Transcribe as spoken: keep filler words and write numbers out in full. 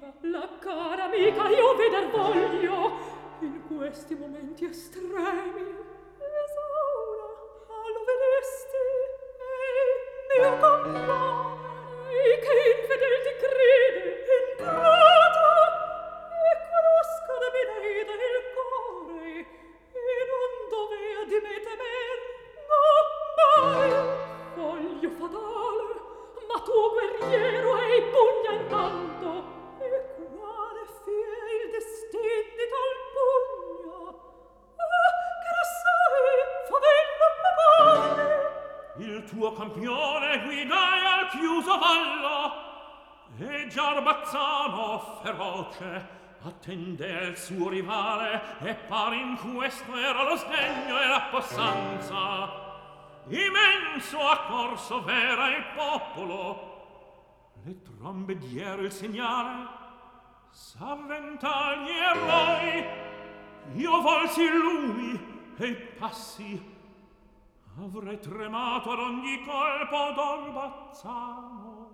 la cara amica io veder voglio in questi momenti estremi. Esaura, ah, lo vedesti? Ehi, mio compare, che infedel ti crede, ingrato, e conosco da Mineida il cuore, e non dovea di me temer, no, mai. Voglio fatale, ma tuo guerriero ei pugna intanto, e quale fie il destin di tal pugna? Ah, che ne sai, favello papale! Il tuo campione guidai al chiuso vallo, e Giarbazzano feroce attende il suo rivale, e par in questo era lo sdegno e la possanza. Immenso accorso vera il popolo, le trombe diero il segnale, s'avventa gli eroi, io volsi i lumi e i passi, avrei tremato ad ogni colpo d'Orbazzano.